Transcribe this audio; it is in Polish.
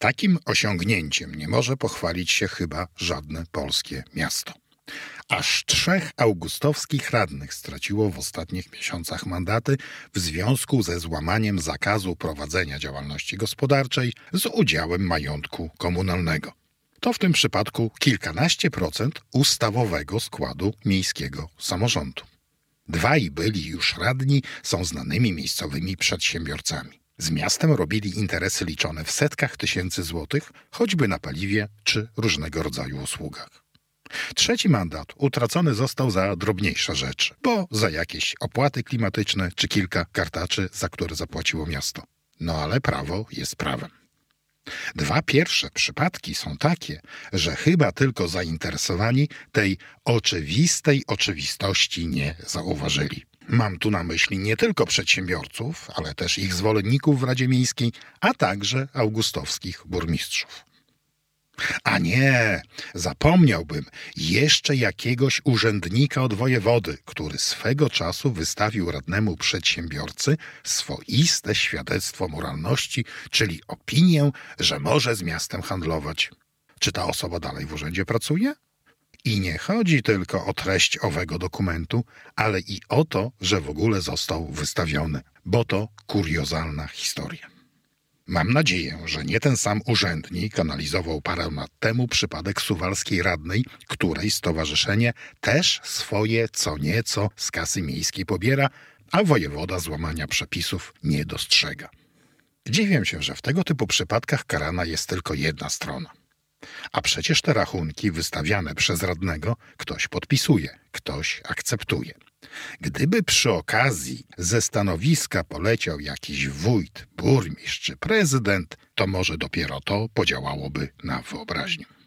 Takim osiągnięciem nie może pochwalić się chyba żadne polskie miasto. Aż 3 augustowskich radnych straciło w ostatnich miesiącach mandaty w związku ze złamaniem zakazu prowadzenia działalności gospodarczej z udziałem majątku komunalnego. To w tym przypadku kilkanaście procent ustawowego składu miejskiego samorządu. 2 byli już radni są znanymi miejscowymi przedsiębiorcami. Z miastem robili interesy liczone w setkach tysięcy złotych, choćby na paliwie czy różnego rodzaju usługach. 3. mandat utracony został za drobniejsze rzeczy, bo za jakieś opłaty klimatyczne czy kilka kartaczy, za które zapłaciło miasto. No ale prawo jest prawem. 2 pierwsze przypadki są takie, że chyba tylko zainteresowani tej oczywistej oczywistości nie zauważyli. Mam tu na myśli nie tylko przedsiębiorców, ale też ich zwolenników w Radzie Miejskiej, a także augustowskich burmistrzów. A nie, zapomniałbym jeszcze jakiegoś urzędnika od wojewody, który swego czasu wystawił radnemu przedsiębiorcy swoiste świadectwo moralności, czyli opinię, że może z miastem handlować. Czy ta osoba dalej w urzędzie pracuje? I nie chodzi tylko o treść owego dokumentu, ale i o to, że w ogóle został wystawiony, bo to kuriozalna historia. Mam nadzieję, że nie ten sam urzędnik analizował parę lat temu przypadek suwalskiej radnej, której stowarzyszenie też swoje co nieco z kasy miejskiej pobiera, a wojewoda złamania przepisów nie dostrzega. Dziwię się, że w tego typu przypadkach karana jest tylko jedna strona. A przecież te rachunki wystawiane przez radnego ktoś podpisuje, ktoś akceptuje. Gdyby przy okazji ze stanowiska poleciał jakiś wójt, burmistrz czy prezydent, to może dopiero to podziałałoby na wyobraźnię.